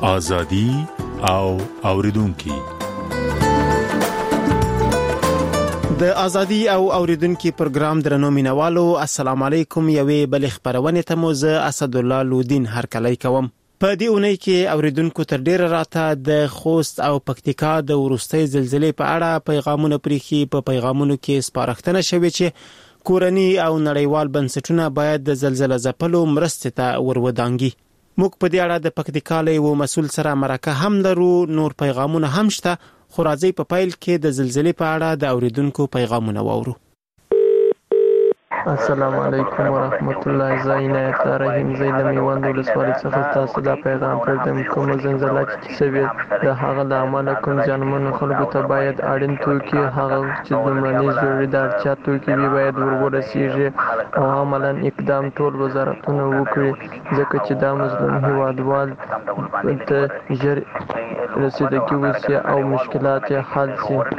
ازادي او اوریدونکو. د ازادي او اوریدونکو پروګرام درنو مینوالو، السلام علیکم. یوې بل خبرونه ته مو زه اسد الله لودین هرکلی کوم. په دې اونۍ کې اوریدونکو تر ډیره راته د خوست او پکتیکا د ورستۍ زلزلې په اړه پیغامونه پریخي. په پیغامونو کې سپارښتنه شوې چې کورنی او نړیوال بنسټونه باید د زلزلې ځپلو مرستې ته ورودانګي. موږ په دې اړه د پکتیکا له مسؤل سره مرکه هم لرو. نور پیغامونه هم شته، خو راځي په پیل کې د زلزلې په اړه د اوریدونکو پیغامونه واورو. السلام علیکم ورحمت الله. زاینات رحیم زید میوند ولسوالۍ څخه تاسو دا پیغام پرېږدم. کوم زلزلہ چې سوي د هغه د عمله کوم ځانمنو خلکو ته باید اړین توکي، هغه چې لومړني ضروري د اړتیا توکي وي، باید ورسیږي او عملاً اقدام ټول وزارتونه وکړي، ځکه چې دا مظلوم هیوادوال ته ژر رسیدګي وشي او مشکلات یې حل شي.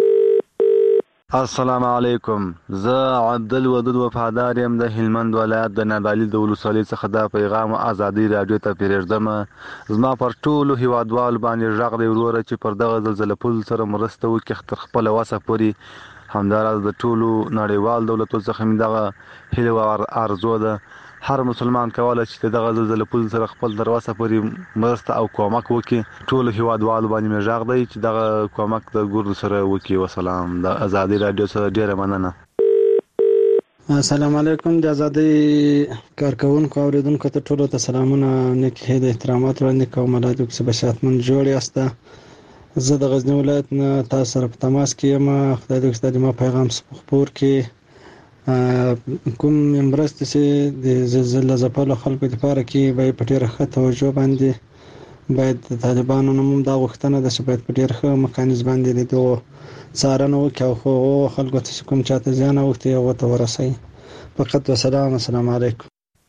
السلام علیکم. زه عبدالودود وفادار یم د هلمند ولایت د نادعلي د ولسوالۍ څخه دا پیغام ازادي رادیو ته پرېږدم. زما پر ټولو هیوادوالو باندې غږ دی وروره چې پر دغه زلزله پل سره مرسته وکړي تر خپله وسه پورې. همداراز د ټولو نړیوال دولتو څخه مې دغه هیله او ارزو ده هر مسلمان کولی چې دغه زلزله پل سره خپل تر وسه پورې مرسته او کومک وکړي. ټولو هیوادوالو باندې مې غږ دی چې دغه کومک د ګردو سره وکړي. وسلام. د ازادي رادیو سره ډیره مننه. السلام علیکم. د ازادي کارکونکو اوریدونکو ته ټولو ته سلامونه، نیک هیله احترامات وړاندې کوم. ملاتړ چې بشاتمن جوړ یاست. زه د غزنی ولایت نه تاسو سره په تماس کې یم. خدای دې ستاسو ما پیغام خپور کړي. کوم مرستې چې د زلزلې ځپلو خلکو لپاره کې باید په ډېره ښه توجه باندې باید د طالبانو نه هم دا غوښتنه ده چې باید په ډېر ښه میکانیزم باندې د دغو څارنه وکړي او خو خلکو ته کوم چاته زیان اوښتي هغو ته ورسوي. فقط وسلام. السلام علیکم.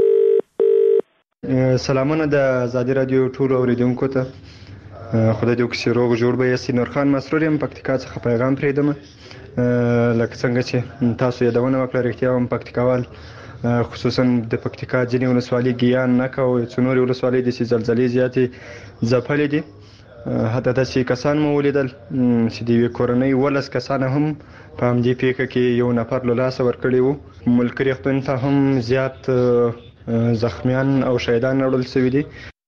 سلامونه د ازادي رادیو ټولو اوریدونکو ته. خدای دې وکړي روغ جوړ به یاست. نورخان مسرور یم، پکتیکا څخه پیغام پرېږدم. لکه څنګه چې تاسو یادونه وکړه، رښتیا هم پکتیکاوال خصوصا د پکتیکا ځینې ولسوالۍ ګیان، نکه او څو نورې ولسوالۍ د زلزلې زیاتې ځپلې دي. حتی داسې کسان مو ولیدل چې د یوې کورنۍ 12 کسان هم په همدې پیښه کې یو نفر له لاسه ورکړی وو. ملکي روغتون ته هم زیات زخمیان او شهیدان راوړل شوي دي.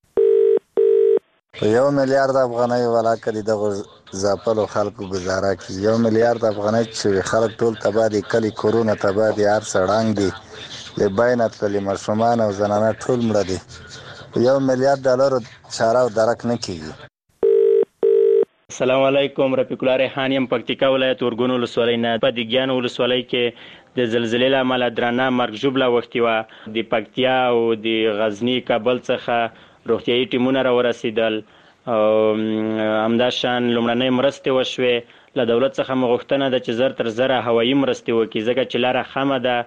په 1 میلیارډ افغانۍ ولاکه دي دغه ځپلو خلکو گزاره کوي. 1 میلیارډ افغانۍ چې خلک ټول تباه دي، کلي کورونه تباه دي، هر څه ړنګ دي، له بینه تللي ماشومان او زنانه ټول مړه دي. په 1 میلیارډ ډالرو چاره او درک نه کیږي. السلام علیکم. رفیق الله ریحان یم، پکتیکا ولایت ورګون ولسوالۍ نه. په دیګیان ولسوالۍ کې د زلزلې له امله درانه مرګ ژوبله اوښتې وه. د پکتیا او د غزني کابل څخه روغتیایي ټیمونه راورسېدل او همداشان لومړنۍ مرستې وشوې. له دولت څخه مو غوښتنه ده چې زر تر زره هوایي مرستې وکړي، ځکه چې لاره خمه ده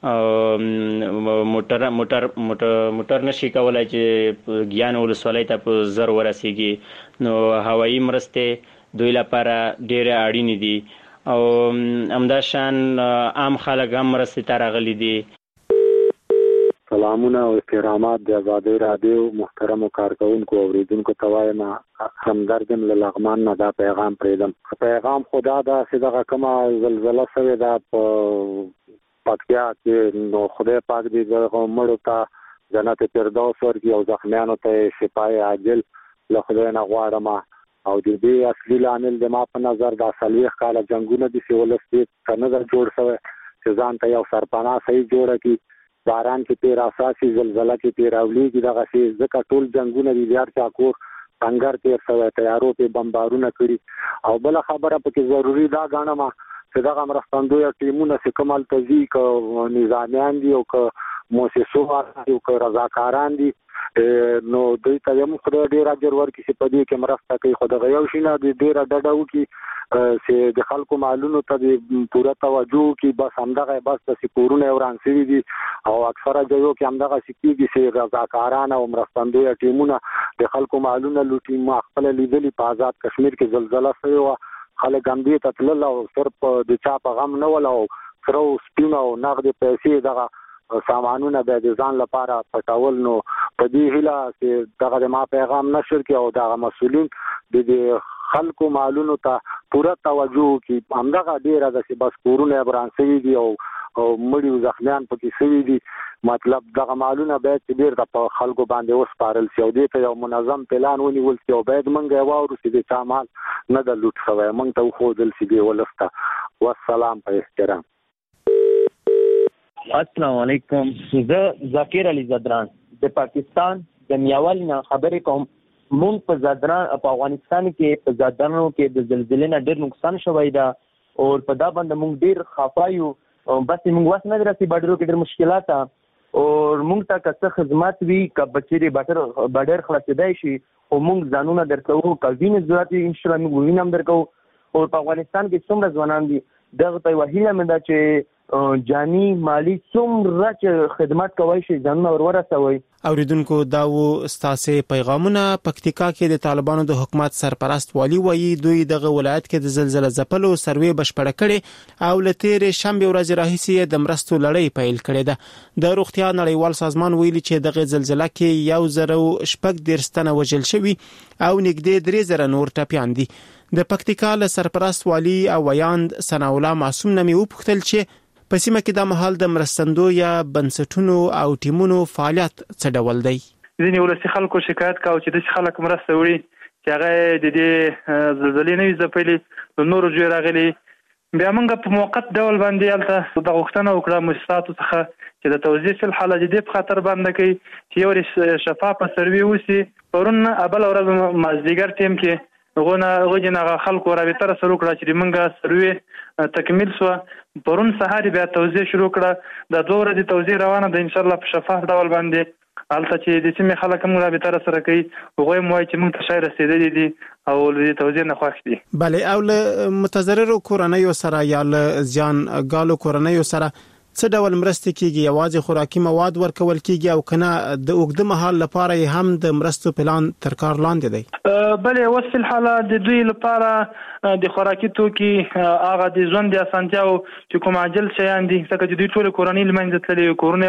او موټر نشي کولای چې ګیان ولسوالۍ ته په زر ورسیږي. نو هوایي مرستې دوی لپاره ډېرې اړینې دي او همداشان عام خلک هم مرستې ته راغلي دي. سلامونه او احترامات د ازادي رادیو محترمو کارکونکو اوریدونکو ته وایم. همدرد له لغمان نه دا پیغام پرېږدم. پیغام خدا دا چې دغه کومه زلزله شوې ده په پکتیا کې، نو خدای پاک دې دغه مړو ته جنت فردوس ورکړي او زخمیانو ته شفای عاجل له خدای نه غواړم. او د دې اصلي لامل د ما په نظر دا 40 کاله جنګونه دي چې ولس دې نه ده جوړ شوی چې ځان ته یو سرپناه صحیح جوړه کړي. باران کې تیر اساسي زلزله کې تیر اولیږي دغه شی، ځکه ټول جنگونه دي، هر چا کور څنګه تیر شوی، تیارو په بمبارونه کړي. او بل خبره پکې ضروری دا غاڼه چې دغه مرستندوی ټیمونه چې کومل تزي ک نظامیان دي او ک مؤسسو او ک رضاکاران دي، نو دوی ته هم خدای ډیر اجر ورکړي چې په دې کې مرسته کوي. خو دغه یو شی نه دی ډیر ډډه وکړي چې د خلکو معلوماتو ته پوره توجه وکړي. بس همدغه بس د سکورونه وران شوي دي او اکثره ځایو کې همدغه سکیږي چې رضاکاران او مرستندوی ټیمونه د خلکو معلومات لوټي. ما خپل لیدلي په آزاد کشمیر کې زلزلہ شوی و، خلک هم دې ته تلل او صرف د چا په غم نه ول او سره سپینه او نغدې پیسې دغه سامانونه د ځان لپاره پټول. نو په دې هیله چې دغه ما پیغام نشر کړي او دغه مسؤلین د خلکو مالونو ته پوره توجه وکړي. همدغه ډیره ده چې بس کورونه بران شوي دي او مړي او زخمیان پکې شوي دي. مطلب دغه مالونه باید چې بیرته په خلکو باندې وسپارل شي او دې ته یو منظم پلان ونیول شي او باید موږ یې واورو چې د چا مال نه د لوټ شوی، موږ ته وښودل شي دې ولس ته. والسلام په احترام. السلام علیکم. زه ذاکر علي زدران د پاکستان د میاول نه خبرې کوم. مونږ په زدران په افغانستان کې په زدرانو کې د زلزلې نه ډېر نقصان شوی دا او په دا باندې مونږ ډېر خفه یو. بس مونږ واس نه درسي باډرو کې ډېر مشکلات او مونږ ته که خدمات وي که بچری باډر خلاصېدای شي او مونږ ځانونه درکوو که وینې ضرورت وي انشاءالله مونږ وینه هم درکوو. او په افغانستان کې څومره ځوانان دي دغه ته یوه هیله مې ده چې جاني مالی څومره چې خدمات کوی شي ځانونه ورسوئ. اوریدونکو دا و ستاسې پیغامونه. پکتیکا کې د طالبانو د حکومت سرپرست والی وایي دوی دغه ولایت کې د زلزلې ځپلو سروې بشپړه کړې او له تېرې شنبې ورځې راهیسې د مرستو لړۍ پیل کړې ده. د روغتیا نړیوال سازمان ویلي چې دغه زلزله کې 1,014 تنه وژل شوي او نږدې 3,000 نور ټپیان دي. د پکتیکا له سرپرست والی او ویاند ثناء الله معصوم نه مې وپوښتل چې په سیمه کې د مهال د مرستندو یا بنسټونو او ټیمونو فعالیت څه ډول دی. ځینې ولسي خلکو شکایت کاوه چې داسې خلک مرسته وړي چې هغه د دې زلزلې نه وي ځپلي د نورو ځای راغلي. بیا موږ په موقت ډول باندې هلته د غوښتنه وکړه مؤسساتو څخه چې د توزیع فی الحال جدي په خاطر باندې کوي چې یو شفافه سروې وسي. پرون بله ورځ مازدیګر ټیم کې هغه خلکو رابطه راسره وکړه چې موږ سروې تکمیل شوه. پرون سهار بیا توزیع شروع کړه. د 2 ورځې توزیع روانه ده انشاءالله په شفاف ډول باندې. هلته چې د سیمې خلک هم رابطه راسره کوي هغوی هم وایي چې موږ ته شی رسېدلي دي او د توزیع نه خوښ دي. بله او له متضررو کورنیو سره یا له زیان ګالو کورنیو سره څه ډول مرستې کیږي؟ یوازې خوراکي مواد ورکول کیږي او کنه د اوږده مهال لپاره هم د مرستو پلان تر کار لاندې دی؟ بله اوس فی الحال د دوی لپاره د خوراکي توکي هغه د ژوند د اسانتیاو چې کوم عاجل شیان دي ځکه چې دوی ټولې کورنۍ له منځه تللي کورونه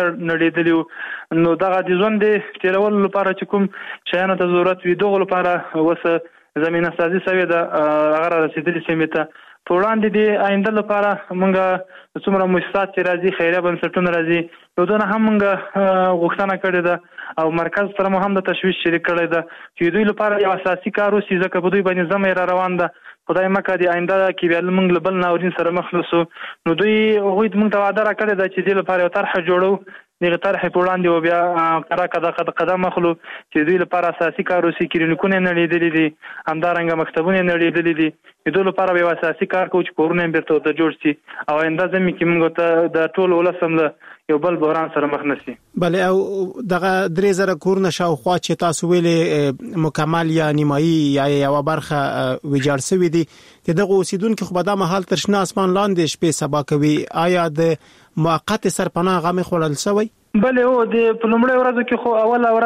نړېدلي نو دغه د ژوند د تېرولو لپاره چې کوم شیانو ته ضرورت وي دغو لپاره اوس زمینه سازي شوې ده هغه رارسېدلي سیمې ته. په وړاندې د آینده لپاره موږ څومره مؤسسات چې راځي خیریه بنسټونه راځي نو دونه هم موږ غوښتنه کړې ده او مرکز سره مو هم د تشویش شریک کړی ده چې دوی لپاره یو اساسي کار وشي ځکه په دوی باندې ضمیر را روان ده. خدای مکه د آینده کې بیا موږ له بل ناورین سره مخ نشو نو دوی هغوی موږ ته وعده راکړې ده چې دې لپاره یو طرحه جوړو. دغه طرحې په وړاندې و بیا قدم اخلو چې دوی لپاره اساسي کار وشي. کلینیکونه نړېدلي دي همدارنګه مکتبونه نړېدلي دي د دوی لپاره یو اساسي کار کوو چې کورونه هم بیرته ورته جوړ شي او آینده زمي کې موږ ته د ټول ولس هم یو بل بحران سره مخ نشي. بله او دغه 3,000 کورونه شاوخوا چې تاسو ویلې مکمل یا نیمایي یا یوه برخه ویجاړ شوي دي چې دغه اوسیدونکي خو به دا مهال تر شنه اسمان لاندې شپې سبا کوي. آیا د موقت سرپناه غمې خوړل شوی؟ بله او د په لومړۍ ورځو کې خو اوله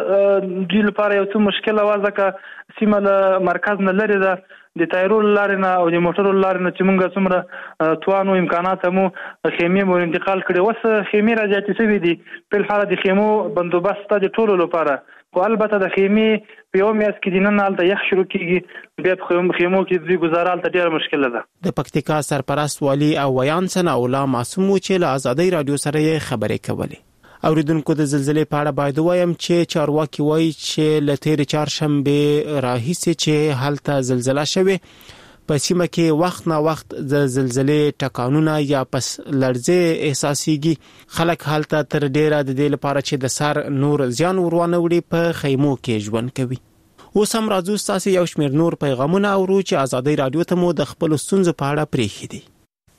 ورځ دوی لپاره یو څه مشکله وه ځکه سیمه له مرکز نه لرې ده د تایرو لارې نه او د موټرو لارې نه چې موږ څومره توان او امکانات مو خیمې مو انتقال کړي. اوس خیمې را زیاتې شوي دي په الحال د خیمو بندوبست د ټولو لپاره خو البته د خیمې په یو میاشت کې د نن هلته یخ شروع کیږي بیا په خیمو کې دوی ګزاره هلته ډېره مشکله ده. د پکتیکا سرپرست والی او ویان ثناء الله معصوم چې له ازادۍ راډیو سره یې خبرې کولې. اوریدونکو د زلزلې په اړه باید وایم چې چارواکي وایي چې له تېرې چهارشنبې راهیسې چې هلته زلزله شوې په سیمه کې وخت نه وخت د زلزلې ټکانونه یا پس لړزې احساسېږي. خلک هلته تر ډیره د دې لپاره چې د سر نور زیان ورونه وړي په خیمو کې ژوند کوي. اوس هم راځو ستاسې یو شمېر نور پیغامونه اورو چې ازادۍ راډیو ته مو د خپلو ستونزو په اړه پرېښي دي.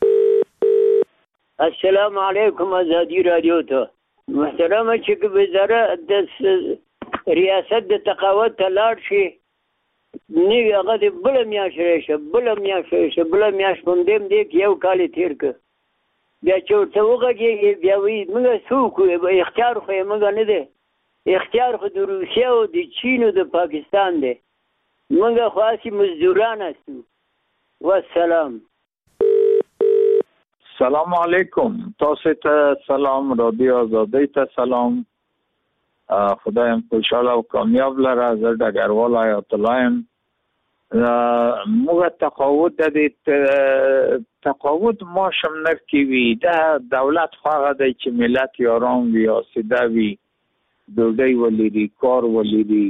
السلام علیکم ازادي راډیو ته محترمه چې وزارت د ریاست د تقاعد ته لاړ شي نوی هغه د بله میاشت راشي بله میاشت همدې کې یو کال یې تېر کړ بیا چې ورته وغږېږي بیا وایي موږ څه وکړو اختیار خو یې موږ نه دی اختیار خو د روسیه او د چین او د پاکستان دی موږ خو هسې مزدوران هستو. والسلام. سلام علیکم تاسو ته سلام رادیو آزادۍ ته سلام. خدایم خوشحاله او کامیاب لره. زه ډګروال حیات الله یم. موږ تقاعد معاش هم نرکوي. دا دولت خو هغه دی چې ملت یاران وي، آسوده وي، ډوډۍ ولري، کار ولري،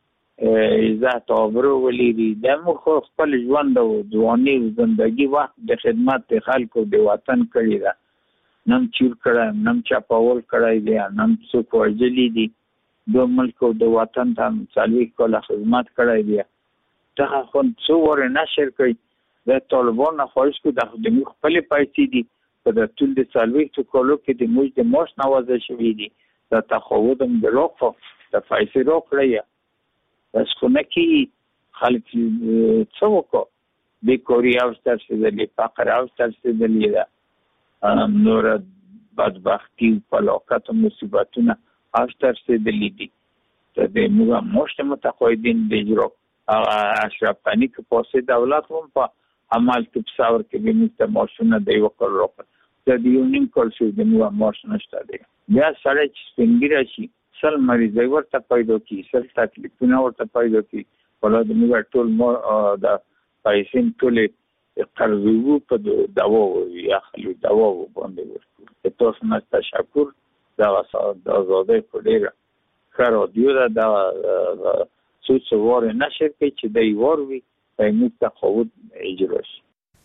عزت آبرو ولري. دا موږ خو خپل ژوند او ځواني او زندگی وخت د خدمت د خلکو د وطن کړی ده. نم چور کړی، نم چاپاول کړی دی، نم څوک وژلي دي. د ملک او د وطن ته 40 کاله خدمت کړی دی. دغه خو څو واره نشر کوي. د طالبان نه خواهش کوي د موږ خپلې پیسې دي په د ټول د 40 کالو کې د موږ د معاش نوازه شوي دي. د تقاعد هم د راکړه د پیسې راکړی. بس خو نه کېږي. خلک څه وکړو؟ بیکاري اوج ته رسېدلې، فقر اوج ته رسېدلې ده، نور بدبختي، فلاکت او مصیبتونه اوج ته رسېدلي دي. د موږ معاش متقاعدین د اجرا اشرف غني که پاسې دولت هم په عمل کې په ثور کې به موږ ته معاشونه د یو کال راکړل. د یو نیم کال شوي د موږ معاش نشته دی. بیا سړی چې سپینګیره شي 100 مریضۍ ورته پیدا کړي، 100 تکلیفونه ورته پیدا کړي. ولا د موږ ټول د پیسې ټولې قرض وو په دوا یا خلو دوا باندې ورکړو. تاسو نه تشکر. دا آزادۍ په ډېره ښه رادیو ده. دا څو واره نشر کوي چې د یوار وي په موږ تقاعد اجرا شي.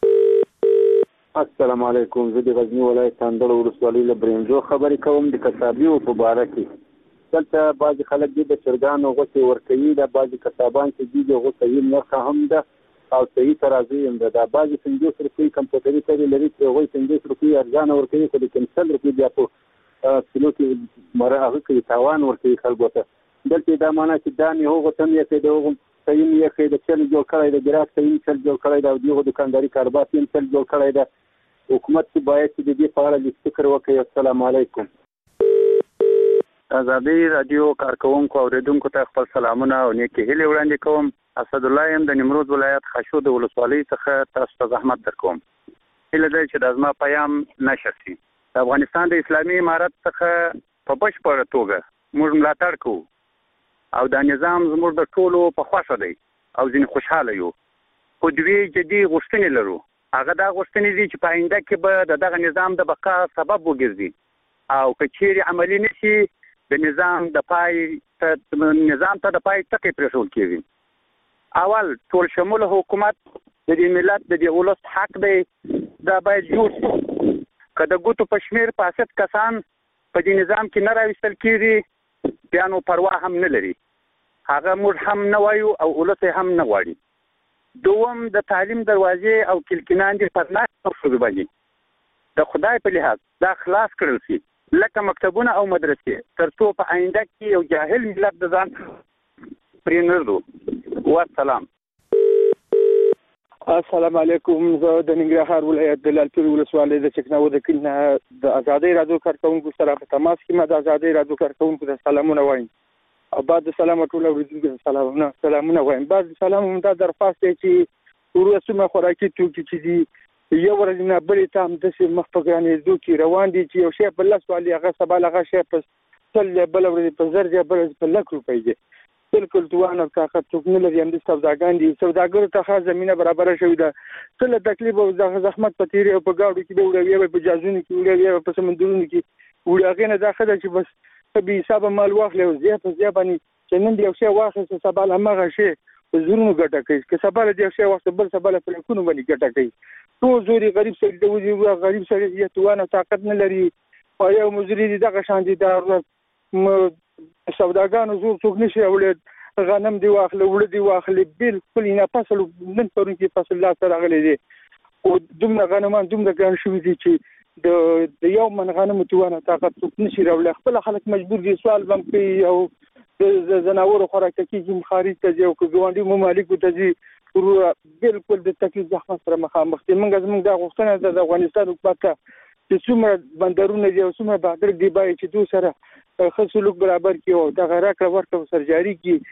السلام علیکم. زه د غزنی ولایت اندړ ولسوالۍ له برنجو خبرې کوم. د کسابیو په باره کې دلته بعضې خلک د چرګانو غوښې ورکوي. دا بعضې کسابان چې دي د غوښې نرخ هم ده او صحیح ترازو هم ده. دا بعضې 50 روپۍ کمپیوټري ترې لري چې هغوی 50 روپۍ ارزانه ورکوي، خو د 100 روپۍ بیا په کیلو کې هغه کوي تاوان ورکوي خلکو ته. دلته دا معنا چې دا مې هغو ته مې یې د هغو صحیح مې یې ښې د چل جوړ کړی د ګراک صحیح چل جوړ کړی ده او د هغو دکانداري کاروبار یې چل جوړ کړی ده. حکومت چې باید چې د دې په اړه لږ فکر وکړي. السلام علیکم. ازادي رادیو کارکوونکو اوریدونکو ته خپل سلامونه او نیکې هیلې وړاندې کوم. اسد الله یم د نیمروز ولایت خاشود ولسوالۍ څخه تاسو ته زحمت درکوم. هیله ده چې د زما پیام نشر شي. د افغانستان د اسلامي امارت څخه په بشپړه توګه موږ ملاتړ کوو او دا نظام زموږ د ټولو په خوښه دی او ځینې خوشحاله یو. خو دوی جدي غوښتنې لرو. هغه دا غوښتنې دي چې په آینده کې به د دغه نظام د بقا سبب وګرځي او که چیرې عملي نشي د نظام ته د پای ټکی پرېښول کېږي. اول ټول شموله حکومت د دې ملت د دې ولس حق دی، دا باید جوړ شي. که د ګوتو په شمېر فاسد کسان په دې نظام کې نه راویستل کېږي بیا نو پروا هم نه لري. هغه موږ هم نه وایو او ولس هم نه غواړي. دوم د تعلیم دروازې او کلکینان دي پر ناستو شوي باندې د خدای په لحاظ دا خلاص کړل شي لکه مکتبونه او مدرسې، تر څو په آینده کې یو جاهل ملت د ځان پرې نه ږدو. والسلام. السلام علیکم. زه د ننګرهار ولایت د لعل پورې ولسوالۍ د چکناو د کلي نه د ازادۍ راډیو کارکوونکو سره په تماس کې یم. د ازادۍ راډیو کارکوونکو ته سلامونه وایم او بعد سلام ټول اوریدونکو سلامونه وایم. بعد سلام هم دا درخواست دی چې وروسته خوراکي توکي چې دي یو ورځ نه بلې ته همداسې مخ په ګرانېدو کې روان دي چې یو شی په 10 والي هغه سبا هغه شی په 100 بله ورځ په 1000 بله ورځ په 100 روپۍ دی. بالکل توان او طاقت څوک نه لري. همدې سوداګان دي، سوداګرو ته ښه زمینه برابره شوې ده. څه له تکلیف او زحمت په تېرې او په ګاډو کې به وړوي به په جازونو کې وړوي په سمندرونو کې وړي. هغې نه دا ښه ده چې بس ته بې حسابه مال واخلې او زیات په زیات باندې چې نن د یو شی واخېست سبا له هماغه شی په زرونو ګټه کوي. که سبا له د یو شی واخېست بل سبا له په لکونو باندې ګټه کوي. ټول زور یې غریب سړي ته وځي. غریب سړي یا توان او طاقت نه لري او یو مزدوري دي دغه شان دي. دا سوداګانو زور څوک نشي راوړی. غنم دی واخلې، وړه دی واخلې، بالکل نه فصل نن پرون کې فصل لاسته راغلی دی او دومره غنمان دومره ګران شوي دي چې د یو من غنمو توان او طاقت څوک نشي راوړی. خپل خلک مجبور دي سوال بم کوي او د زناورو خوراک کېږي خارج ته ځي او که ګاونډي ممالکو ته ځي بالکل د تکلیف زحمت سره مخامخ دي. زموږ دا غوښتنه ده د افغانستان حکومت ته چې څومره بندرونه دي او څومره بهادر دي باید چې دوی سره ښه سلوک برابر کړي او دغه راکړه ورکړه سره جاري کړي.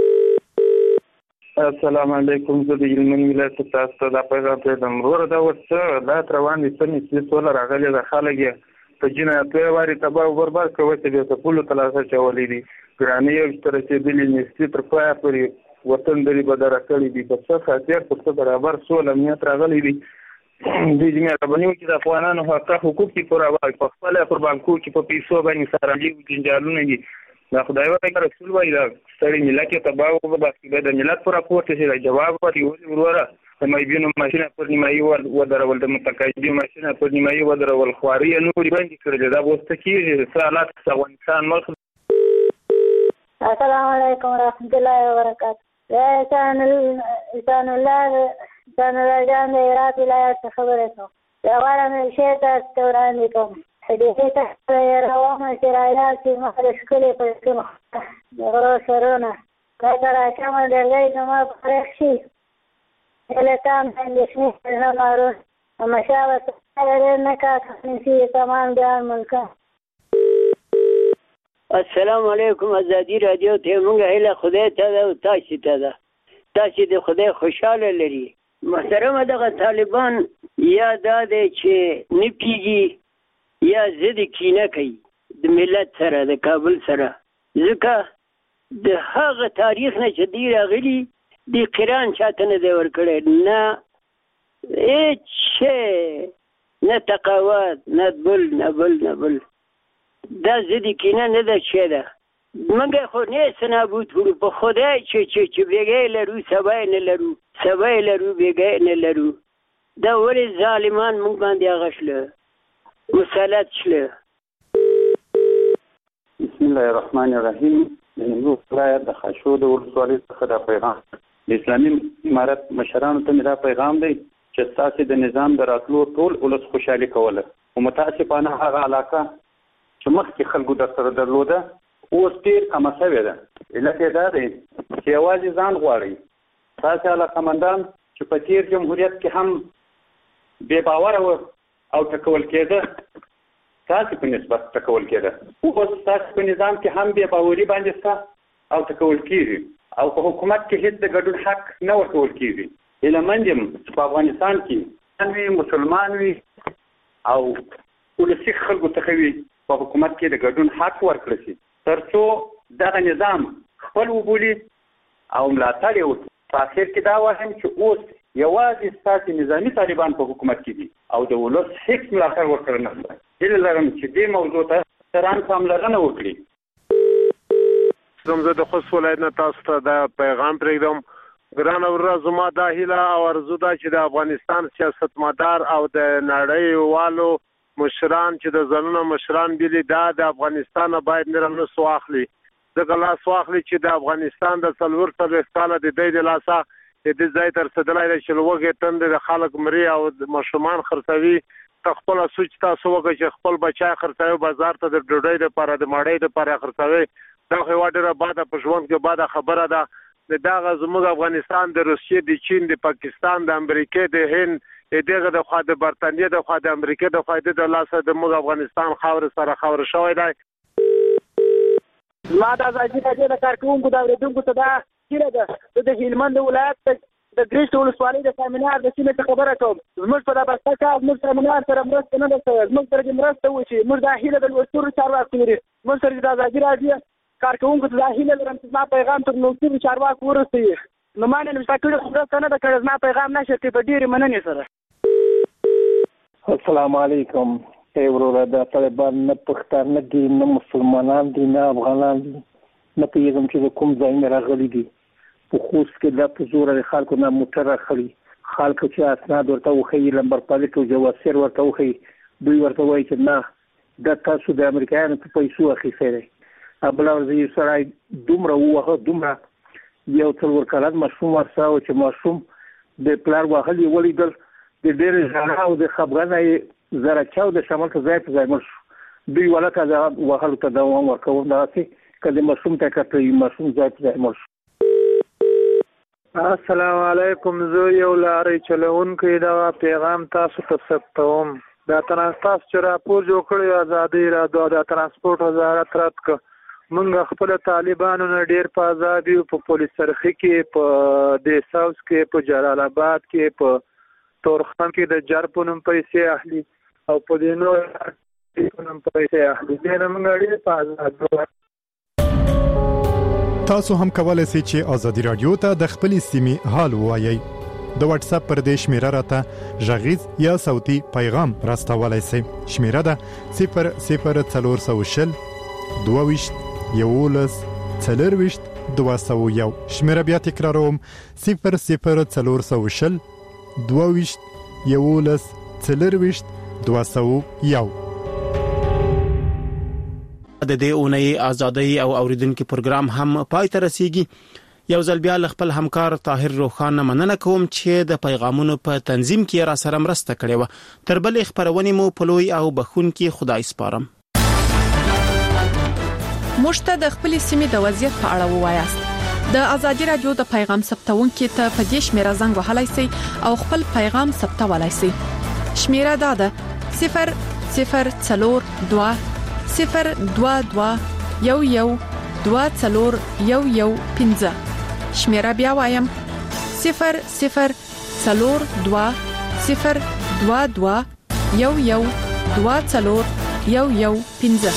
السلام علیکم. زه د هلمند ولایت تاسو ته دا پیغام پرېږدم. وروره دا اوس څه لات روان دي، څه نسبي سوله راغلې ده. خلک یې په جنایتوي واري تباه او برباد کوي چې د پولو تلاسه چولې دي ګرانې یو تر رسېدلې نسبي تر پایه پورې وطن درې بدره کړي دي په څه خاطر په څه برابر سول امنیت راغلی دي د جمعیت باندې چې د افغانانو حقوق دي پوره وای په خپل پر بانکو کې په پیسو باندې سره دي جنجالونه دي دا خدای ورکړي رسول وای دا ستړي ملت ته تباه او برباد کړي د ملت پر راپورټ شي جواب ورکړي وروره د مایبینو ماشینه پر نیمایي ودرول د متقاعدینو ماشینه پر نیمایي ودرول خواري نور باندې کړل دا وسته کیږي سوالات افغانستان ملک. السلام علیکم ورحمۃ اللہ وبرکاتہ. انسان الله جان د عراق ولایت خبره کوم. غواړم چې تاسو وړاندې کوم. دې ته روانه شرایط چې مخه شکلې په کوم غرو سرونه کله راځم درګای نو پرخشي الكام عندي نمارون ومشاوة نكات خمسية تمام بيان ملكا. السلام علیکم ازادي رادیو ته مونږ هله خدای ته او تاسو ته ده تاسو د خدای خوشاله لري. محترم دغه طالبان یا د چې نپیږي یا زید کینه کوي د ملت سره د کابل سره ځکه د هغه تاریخ نه چې دی راغلی دی قرآن چاته نه دی ورکړی نه هیڅ نه تقاوت نه بل دا ضد کینه نه ده چې ده موږ خو نه نابود کړو په خدای چې بېګی لرو سبای نه لرو سبای لرو بېګی نه لرو دا ولې ظالمان موږ باندې هغه شله مسلط شله. بسم الله الرحمن الرحیم. د نیمروز ولایت د خاشود ولسوالۍ څخه دا پیغام د اسلامي امارت مشرانو ته دا پیغام دی چې تاسو د نظام د راتلو ټول ولس خوشحالي کوله او متاسفانه هغه علاقه چې مخکې خلکو در سره درلوده اوس ډېر کمه شوې ده. علت یې دا دی چې یوازې ځان غواړي. تاسو علاقمندان چې په تېر جمهوریت کې هم بې باوره او ټکول کېده تاسو په نسبت ټکول کېده اوس تاسو په نظام کې هم بې باوري باندې شته او ټکول کېږي او په حکومت کې هیڅ د ګډون حق نه ورکول کېږي. هیله مند یم چې په افغانستان کې مسلمان وي او ولسي خلکو ته وي په حکومت کې د ګډون حق ورکړل شي تر څو دغه نظام خپل وبولي او ملاتړ یې وکړي. په اخر کې دا وایم چې اوس یوازې ستاسو نظامي طالبان په حکومت کې دي او د ولس هیڅ ملاتړ ورکړل نه شي. هیله لرم چې دې موضوع ته سران پاملرنه وکړي. زه د خوست ولایت نه تاسو ته دا پیغام پرېږدم. ګرانه ورځ زما دا هیله او ارزو ده چې د افغانستان سیاستمدار او د نړۍ والو مشران چې د ځانونه مشران بيلي دا د افغانستان باید نرمنس واخلي ځکه لاس واخلي چې د افغانستان د 40 کاله د دې لاسه د ځای تر صدلای چې لوګي تند د خلک مري او مشرومان خرڅوي خپل سوچ تاسو وکړئ چې خپل بچا خرڅوي بازار ته د ډوډۍ لپاره د ماړۍ لپاره خرڅوي دا خو ډیره بعد په ژوند کې بعد خبره ده دا زموږ افغانستان د روسیې د چین د پاکستان د امریکا د هند دغه د خوا د برتانیې د خوا د امریکا د خوا د لاسه د موږ افغانستان خاور سره خاور شوی دی. ما د ازادي راډیو د کارکونکو د اوریدونکو ته دا کیره ده د هلمند ولایت د ګریشت ولسوالۍ د سیمینار د سیمې خبره کوم. زموږ په دغه بسته کې زموږ سیمینار سره مرسته نه ده شوې. زموږ سره مرسته وشي موږ دا هیله د لوستلو چارواکو لري. موږ سره د ازادي راډیو کارکونکو ته دا هیله لرم چې زما پیغام تر لوستلو چارواکو ورسوي. نو ما نه مشته کړې مرسته نه ده کړې زما پیغام نشر کې په ډېرې مننې سره. السلام علیکم. ای وروره دا طالبان نه پښتانه دي نه مسلمانان دي نه افغانان دي نه پوهېږم چې د کوم ځای نه راغلي دي. په خوست کې دا په زوره د خلکو نه موټر راخلي خلکو چې اسناد ورته وښیي لمبر پالیک او جواسیر ورته وښیي دوی ورته وایي چې نه دا تاسو د امریکایانو په پیسو اخیستی دی. بله ورځ یو سړی دومره ووهه دومره یو څلور کلن ماشوم ورسره و چې ماشوم د پلار وهل یې ولیدل د ډېرې ژړا او د خفګانه یې زره چاو د شمال ته ځای په ځای مړ شو. دوی ولکه د وهلو ته دوام ورکوم دغسې که د ماشوم ته کتوي ماشوم ځای په ځای مړ شو. السلام علیکم. زه یو لارې چلونکی دغه پیغام تاسو ته ثبتوم. دا تاسو چې راپور جوړ کړی ازادي راډیو د ترانسپورت وزارت رد کړ. موږ خپل طالبانو نه ډېر په ازادي په پولیس سرخي کې په د ساوث کې په جلال آباد کې په تورخم کې د جرپونم پیسې اخلي او په دې نور کنم پیسې اخلي دې نه موږ ډېر په آزاد تاسو هم کولای شئ چې آزادي رادیو ته د خپلې سیمې حال ووایئ. د واتس اپ پر دې شمیره راته غږیز یا صوتي پیغام راستولای شئ. شمیره ده 00420 22 11 40 201. شمیره بیا تکراروم 00420 22 11 40 201. د دې اونۍ ازادۍ او اوریدونکو پروګرام هم پای ته رسیدي. یو ځل بیا خپل همکار طاهر روخان مننه کوم چې د پیغامونو په تنظیم کې را سره مرسته کړې و. تر بلې خبرونه مو په لوی او بخونکي خدای سپارم. مشته د خپل سیمې د وضعیت په اړه ووایاست. د ازادي رادیو د پیغام ثبتونکو ته په دې شمیره زنګ وهلای شئ او خپل پیغام ثبتولای شئ. شمیره دا ده 00420 022 11 2415. شمیره بیا وایم 00420 022 11 2415.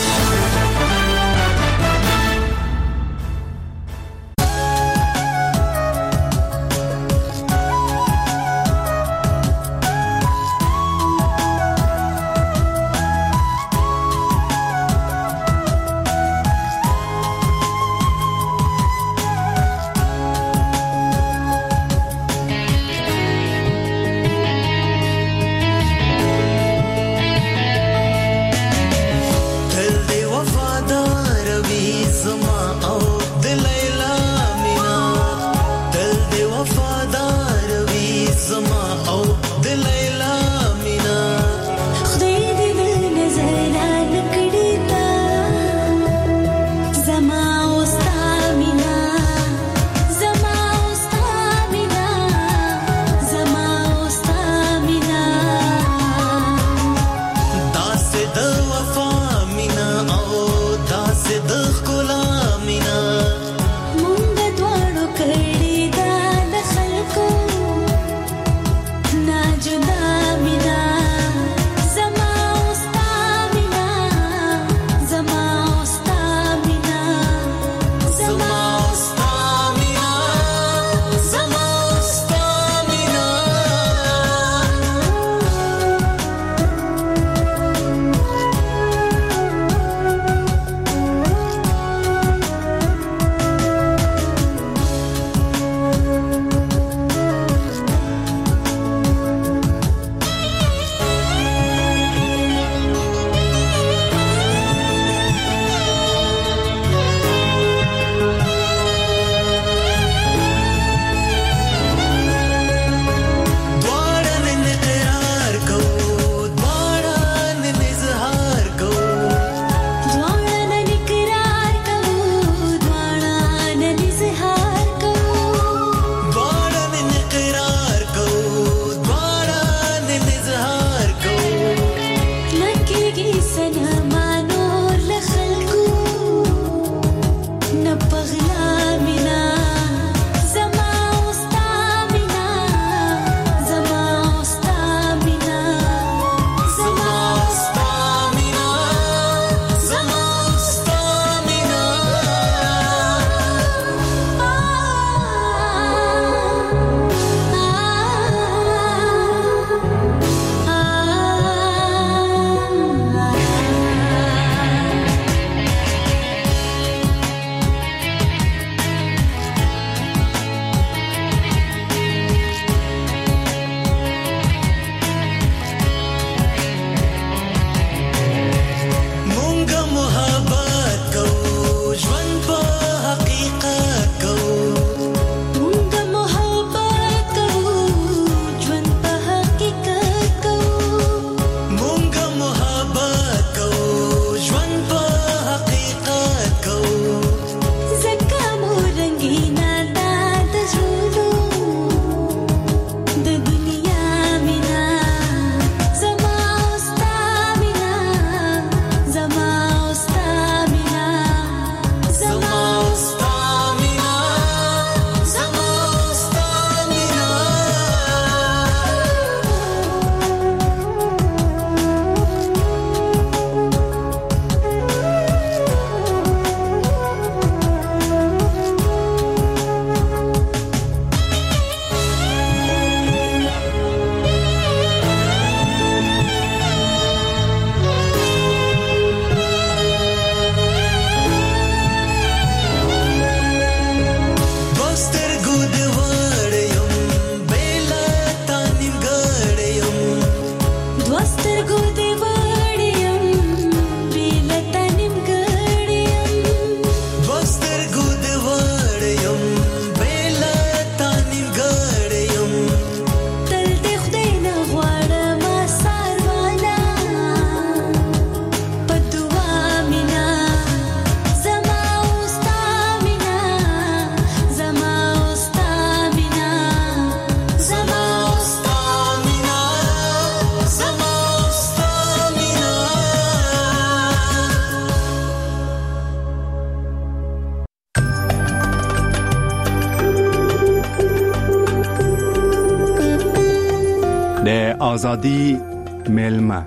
آزادی ملما.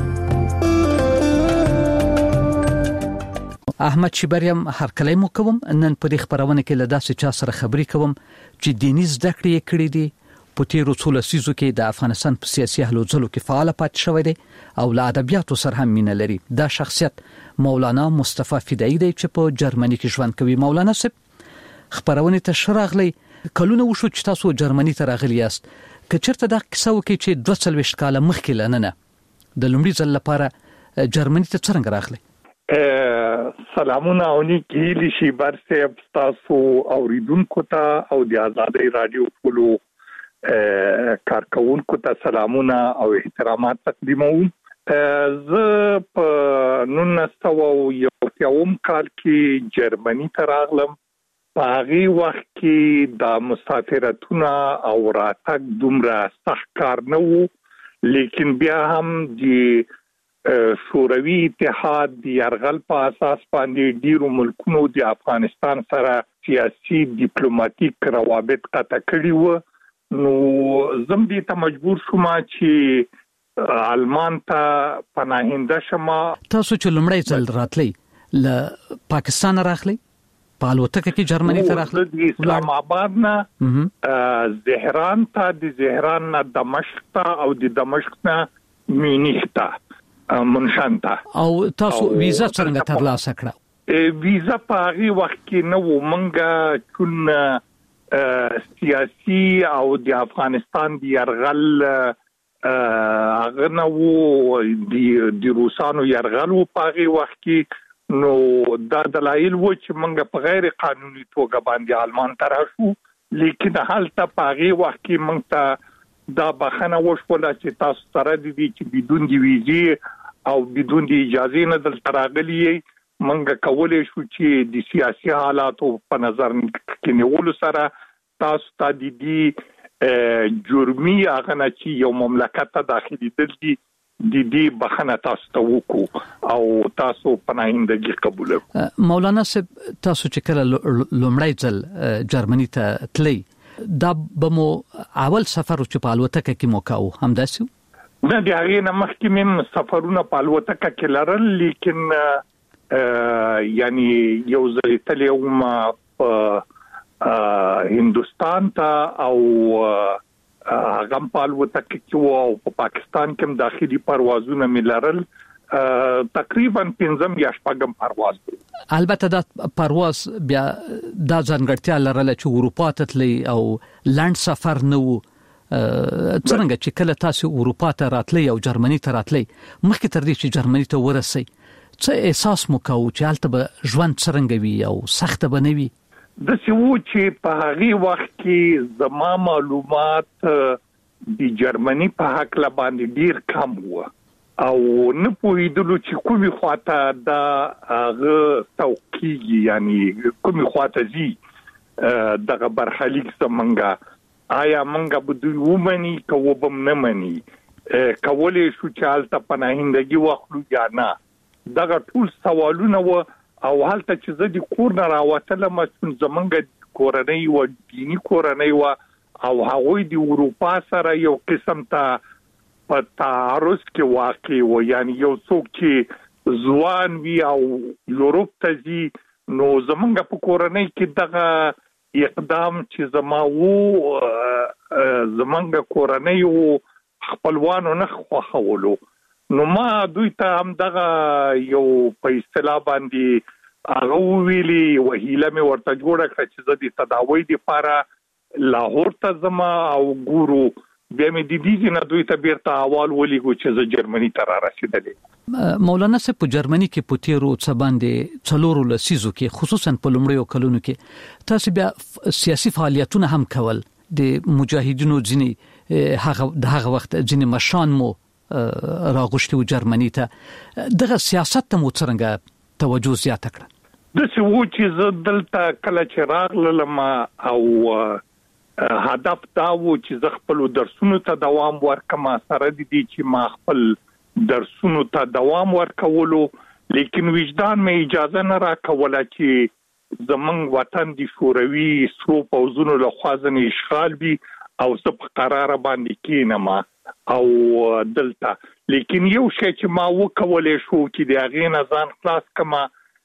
احمد شبریم هر کله مو کوم نن په دې خبرونه کې لداسې چا سره خبري کوم چې دیني زده کړې کړې دي په تیرو څو لسیزو کې د افغانستان په سیاسي هلو ځلو کې فعال پاتې شوی دی او له ادبیاتو سره هم مینه لري. دا شخصیت مولانا مصطفی فدایی دی چې په جرمني کې ژوند کوي. مولانا صاحب خبرونه ته شراغلی کلونه وشو چې تاسو جرمني ته راغلی یاست. که چېرته دا کیسه وکړي چې 22 کال مخکې لننه د لومړي ځل لپاره جرمني ته څنګه راغلی؟ سلامونه او نیکی لیشي برسه تاسو اوریدونکو ته او د آزادۍ رادیو ټولو کارکونکو ته سلامونه او احترامات تقدیموم. زه په 1991 کال کې جرمني ته راغلم. په هغه وخت کې د مسافرتونه او راتګ دومره سخت کار نه وو، لیکن بیا هم د شوروي اتحاد د یرغل په اساس باندې ډیرو ملکونو د افغانستان سره سیاسي ډیپلوماټیک روابط قطع کړي وو. نو زم دې ته مجبور شوم چې آلمان ته پناهنده شم. تاسو چې لومړی ځل راتلی له پاکستان راغلی په الوتکه کې جرمني ته راغلی؟ د اسلام آباد نه زهران ته، د زهران نه دمشق ته او د دمشق نه مینیخ ته منشان ته. او تاسو ویزا څنګه ترلاسه کړه؟ ویزا په هغه وخت کې نه و. منګه چون سیاسي او د افغانستان د یرغل هغه نه و، د روسانو یرغل و په هغه وخت کې، نو دا دلایل و چې منګه په غیر قانوني توګه باندې آلمان ته راشو. لیکن حالته په هغه وخت کې موږ ته دا بخنه وشوله چې تاسو سره دي چې بدون د ویزې او بدون د اجازه نه دلته راغلي. منګه کولای شو چې د سیاسي حالاتو په نظر کې نیولو سره تاسو ته د جرمي هغه نه چې یو مملکت ته داخلي دي د دې بخنه تاسو ته وکړو او تاسو پناهندګي قبول کړو. مولانا صاحب تاسو چې کله لومړی ځل جرمني ته تللی، دا به مو اول سفر چې په الوتکه کې مو کاوه همداسې؟ نه، د هغې نه مخکې مې سفرونه په الوتکه کې لرل، لیکن یعنی یو ځل تللی وم په هندوستان ته او هغه په الوتکه کې او په پاکستان کې هم داخلي پروازونه مې لرل. تقریبا 15 یا 16 پرواز دی. البته دا پرواز بیا دا ځانګړتیا لرله چې اروپا ته تللی او لنډ سفر نه وو. څنګه چې کله تاسو اروپا ته راتلی او جرمني ته راتلی، مخکې تر دې چې جرمني ته ورسئ څه احساس مو کاوه چې هلته به ژوند څرنګه وي او سخته به نه وي؟ داسې و چې په هغې وخت کې زما معلومات د جرمني په هکله باندې ډیر کم و او نه پوهېدلو چې کومې خواته دا هغه توقیږي، یعنی کومې خواته ځي دغه برخلیک زمونږه. آیا مونږه به دوی ومني که وبم نه مني؟ کولی شو چې هلته پناهندګي واخلو یا نه؟ دغه ټول سوالونه و. او حالته چې زه د کور نه راوتلم، زمونږ کورنۍ و دینی کورنۍ و او هغوی د اروپا سره یو قسم ته په تعارض کې واقع و. یعنی یو څوک چې ځوان وي او یورپ ته ځي، نو زمونږ په کورنۍ کې دغه اقدام چې زما و زمونږ کورنۍ و خپلوانو نه خوښولو. نو ما دوی ته هم دغه یو په اصطلاح باندې هغه ویلي وهیله مې ورته جوړه کړه چې زه د تداوی لپاره لاهور ته ځم او ګورو. بیا مې د دې نه دوی ته بیرته احوال ولیږو چې زه جرمني ته را رسېدلی. مولانا صاحب په جرمني کې په تیرو څه باندې 4 لسیزو کې خصوصا په لومړیو کلونو کې تاسو بیا سیاسي فعالیتونه هم کول، د مجاهدینو ځینې هغه وخت ځینې مشان مو راغوشتي و جرمني ته، دغه سیاست ته مو څنګه توجه زیاته کړه؟ داسې و چې زه دلته کله چې راغلم او هدف دا و چې زه خپل درسونو ته دوام ورکم. سره د دې چې ما خپل درسونو ته دوام ورکولو، لیکن وجدان مې اجازه نه راکوله چې زمونږ وطن د شوروي سرو پوځونو له خوا ځنې اشغال وي او څه په قرار باندې کینم او دلته لیکن یو شی چې ما وکولې شو چې د هغې نه ځان خلاص کما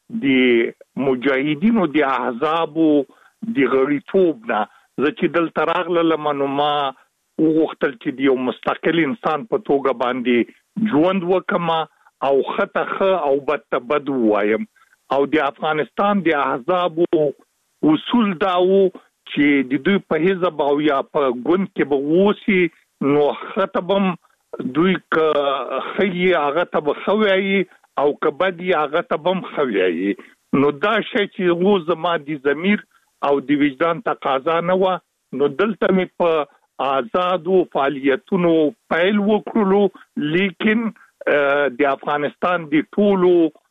د مجاهدینو د احزابو د غړیتوب نه زه چې دلته راغلم نو ما وغوښتل چې د یو مستقل انسان په توګه باندې ژوند وکم او خطه او بد وایم او د افغانستان د احزابو اصول داو چې د دوی په حزب او یا په ګوند کې به ووسی نو خطبم دوی که خی هغه ته بخوي او کبدي هغه ته بم خوي نو دا شی چې غو زما د ضمیر او د وجدان تقاضا نه و نو دلته مې په آزادو فعالیتونو پیل وکړلو لیکن د افغانستان د ټولو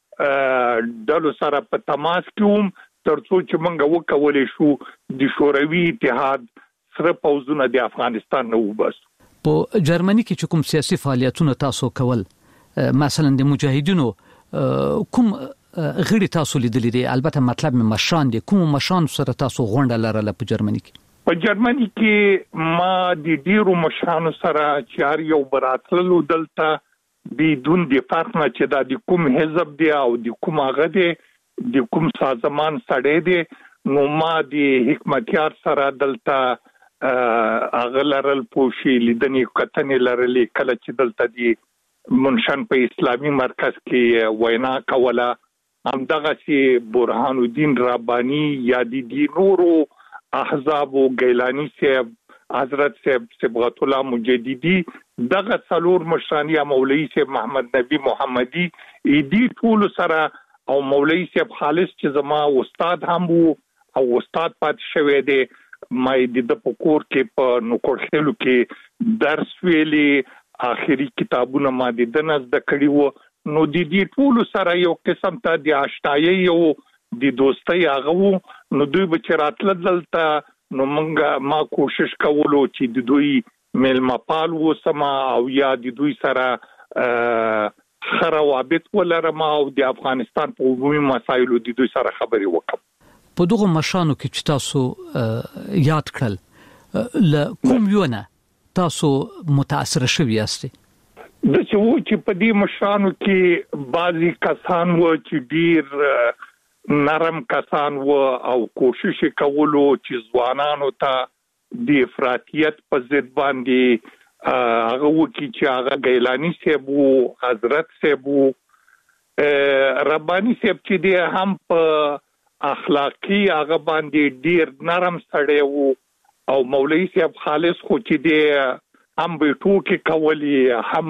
ډلو سره په تماس کې ترڅو چې موږ وکولې شو د شوروي اتحاد سره پوزونه د افغانستان نه وباسو. په جرمني کې کوم سیاسي فعالیتونه تاسو کول مثلا د مجاهدینو کوم غړي تاسو لیدلې دي البته مطلب مې مشان دي کوم مشان سره تاسو غونډه لرله په جرمني کې؟ په جرمني کې ما د ډیرو مشانو سره چې یو براتلو دلته بدون د فرق نه چې د کوم حزب دی او د کوم هغه دی د کوم سازمان سره دی نو ما د حکمتیار سره دلته اغلرل پوشي لیدنې کتنې لرلې کله چې دلته دی منشن په اسلامي مرکز کې وینا کوله همدغه چې برهان الدین ربانی یا د نورو احزاب او گیلانی صاحب حضرت صاحب صبغت الله مجددي دغه څلور مشران یا مولوی صاحب محمد نبی محمدي دې ټول سره او مولوی صاحب خالص چې زما استاد هم وو او استاد پات شوی دی مې د پکور کې په نوکړخلو کې درس ویلي آخري کتابونه ما د دنس د کړي وو نو د دې ټول سره یو قسم ته د آشنایي یو د دوستۍ هغه نو دوی بچراتل دلته نو ما کوشش کولو چې د دوی ملمپال وسما او یا د دوی سره خروابط ولرم او د افغانستان په عمومي مسایلو د دوی سره خبري وکم. په دغه مشانو کې چې تاسو یاد کړل ل کوم یو نه تاسو متاثر شوی یاست؟ د چې په دې مشانو کې بعضی کسان و چې ډیر نرم کسان و او کوشش کولو چې ځوانانو ته د افراطیت په ضد باندې هغه وکي چې هغه گیلانی صاحب او حضرت صاحب ربانی صاحب چې دی هم په اخلاقی هغه باندې ډیر نرم سړی وو او مولوی صاحب خالص خو چې دی هم به ټوکې کولې هم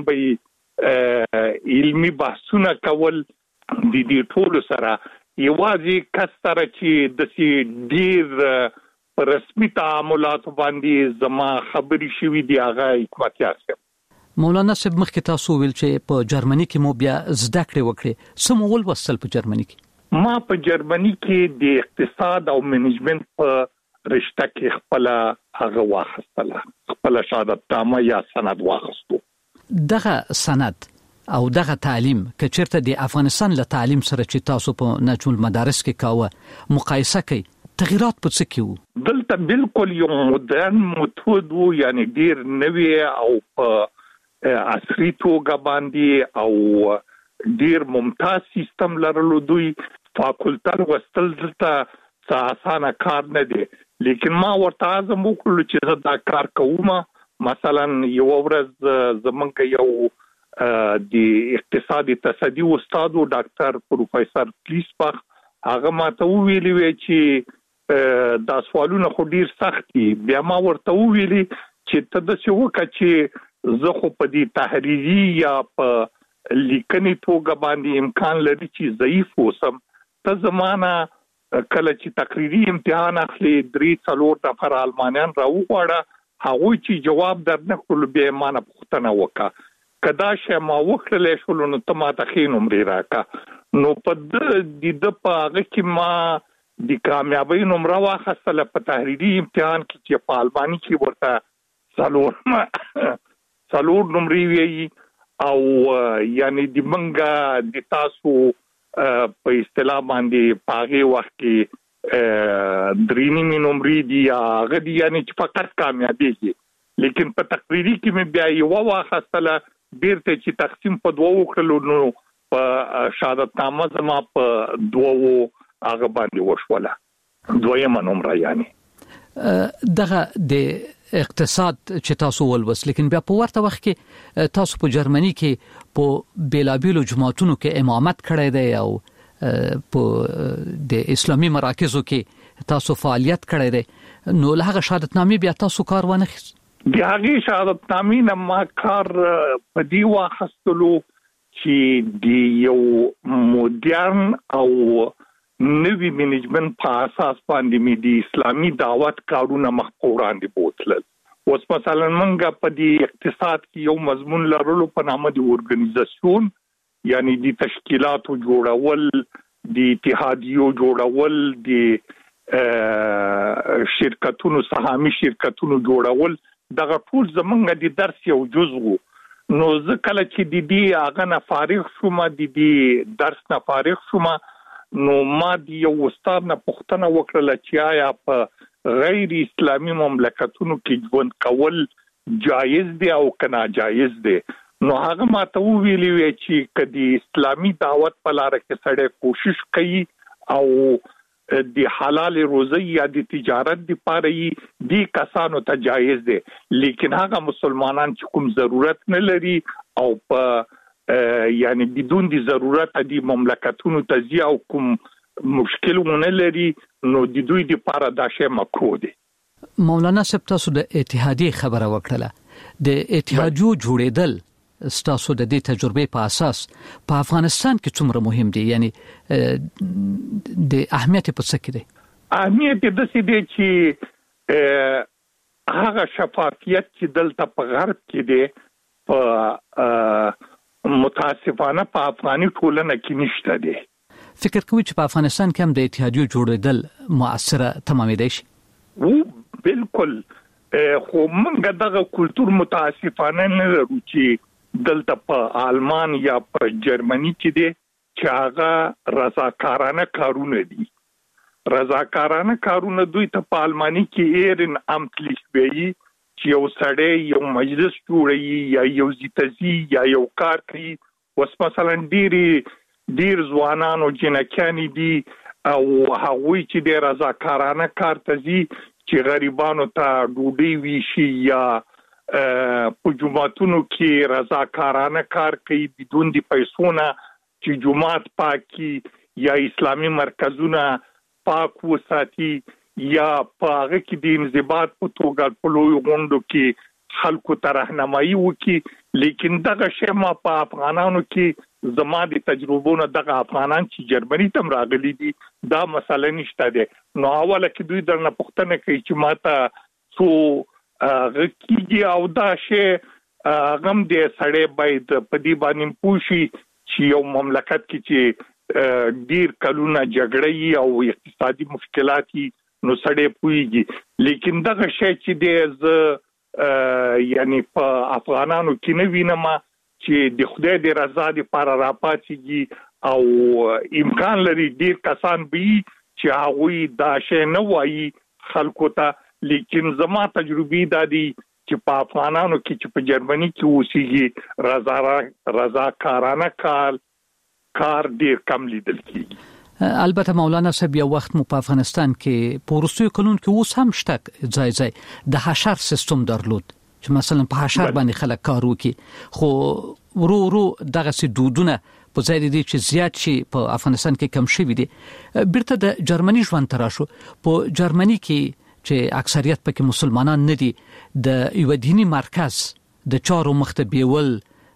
به علمي بحثونه کول د دې ټول سره یوازې کس سره چې د ډیر رسمي تعاملات باندې زما خبري شوې دی هغه حکمتیار صاحب. مولانا صاحب مخکې تاسو ویل چې په جرمني کې مو بیا زده کړې وکړې سمول وصل په جرمني کې؟ ما په جرمني کې د اقتصاد او منیجمنت په رشته کې خپل هغه واخستله خپل شهادتنامه یا سند واخستو. دغه سند او دغه تعلیم که چیرته د افغانستان له تعلیم سره چې تاسو په نجول مدارس کې کاوه مقایسه کوي تغیرات په څه کې وو؟ دلته بالکل یو مدرن میتود وو یعنی ډیر نوی او په عصري توګه باندې او ډیر ممتاز سیستم لرلو دوی فاکولټر وستل دلته اسانه کار نه دی لیکن ما ورته اعظم وکړل چې زه دا کار کوم. مثلا یو ورځ زمونږ یو د اقتصادي تصدی استاد او ډاکټر پروفیسور کلیسپاخ هغه ماته ویلي وی چې دا سوالونه خو ډیر سخت دي بیا ما ورته ویلي چې ته د څه وکړه چې زه خو په دې تحریری یا په لیکنې توګه باندې امکان لري چې ضعیف اوسم ته زمانہ کله چې تقریری امتحان اخلي 3-4 نفر المانیان راوغواړه هغه چې جواب درنه کول به مانه پوښتنه وکړه کدا شه ما وکړلې شو نو ته ما ته خې نمرې راکا نو په د په هغه کې ما د کامیابی نمره واخیستله په تحریری امتحان کې چې په المانی کې ورته څلور نمرې وی او یعنی د منګه د تاسو په اصطلاح باندې پاغه وخت کې درینی نمرې دی هغه دی یعنی چې فقط کامیابی لیکن په تقریری کې مې بیا یو واخستله بیرته چې تقسیم په دوه وکړلو نو په شهادتنامه زما په دوه هغه باندې وشوله دویمه نمره یعنی دغه د اقتصاد چې تاسو ولوس لیکن بیا په ورته وخت کې تاسو په جرمني کې په بیلابیلو جماعتونو کې امامت کړی دی او په د اسلامي مراکزو کې تاسو فعالیت کړی دی نو له هغه شهادتنامې بیا تاسو کار ونه خیست د هغه شهادتنامې نه ما کار په دی واخستلو چې د یو مدرن او نوی منیجمنت په اساس باندې مې د اسلامي دعوت کارونه مخ وړاندې بوتل اوس مثلا منګه په دې اقتصاد کې یو مضمون لرلو په نامه د اورګنایزیشن یعنی د تشکیلاتو جوړول د اتحادیو جوړول د شرکتونو سهامي شرکتونو جوړول دغه ټول زمونږ د درس یو جزء نو ځکه چې د دې هغه نه فارغ شوم د دې درس نه فارغ شوم نو ما د یو استاد نه پوښتنه وکړه چې آیا په غیر اسلامي مملکتونو کې ژوند کول جایز دی او که ناجایز دی نو هغه ماته ویلي چې کدي اسلامي دعوت په لار کې سړی کوشش کوي او د حلال روزي یا د تجارت لپاره دي کسانو ته جایز دي لیکن هغه مسلمانان چې کوم ضرورت نه لري او په یعنی بدون د ضرورت د مملکتونو ته او کوم مشکلونه لري نو د دوی لپاره دا شی مکروه دي مولانا صاحب تاسو د اتحادیه خبره وکړه د اتحادیو جوړېدل ستاسو د دې تجربه په اساس په افغانستان کې څومره مهم دي یعنی د اهمیت په څه کې دي اهمیت د څه دي چې هغه شفافیت چې دلته په غرب کې دي په متاسفانه په افغاني ټولنه کې نشته دي فکر کوئ چې په افغانستان کې هم د اتحادیو جوړېدل مؤثره تمامېدای شي بالکل خو موږ دغه کلچر متاسفانه نه لرو چې دلته په آلمان یا په جرمني کې دي چې هغه رضاکارانه کارونه دي رضاکارانه کارونه دوی ته په آلماني کې ایرن امتلیش وی چې یو سړی یو مجلس جوړي یا یو زیتزي یا یو کار کوي وس مثلا ډیر ځوانان او جنکیان دي او هغوی چې د رضاکارانه کار ته ځي چې غریبانو ته ډوډۍ ویشي یا په جمعتونو کې رضاکارانه کار کوي بدون د پیسو نه چې جمعات پاکي یا اسلامي مرکزونه پاک وساتي یا په هغه کې د انضباط په توګه په لوی غونډو کې خلکو ته راهنمایي وکړي لیکن دغه شی ما په افغانانو کې زما د تجربونو دغه افغانان چې جرمني تم راغلي دي دا مسله نشته ده نو اوله کې دوی درنه پوښتنه کوي چې ماته څو غکیږي او دا شی غم دې سړی باید په دې باندې پوښي چې یو مملکت کې چې ډیر کلونه جګړې او اقتصادي مشکلات نو سړی پويږي لیکن دغه شی چې دې یعنی په افغانانو کې نه وینم چې د خدای د رضا لپاره راپاتېږي او امکان لري ډیر کسان به چې هغه دا شی نه وایي خلکو ته لیکن زما تجربه دا دي چې په افغانانو کې چې په جرمني کې اوسېږي رضاکارانه کار ډیر کم لیدل کیږي البته مولانا صاحب یو وخت مو په افغانستان کې په وروستیو کلونو کې اوس هم شته ځای د حشر سیستم درلود چې مثلا په حشر باندې خلک کار وکړي خو ورو دغه سي دودونه په ځای دي چې زیات شي په افغانستان کې کم شوي دي بیرته د جرمني ژوند تراشو په جرمني کې چې اکثریت پکې مسلمانان نه دي د یو دینی مرکز د چارو مخته بیول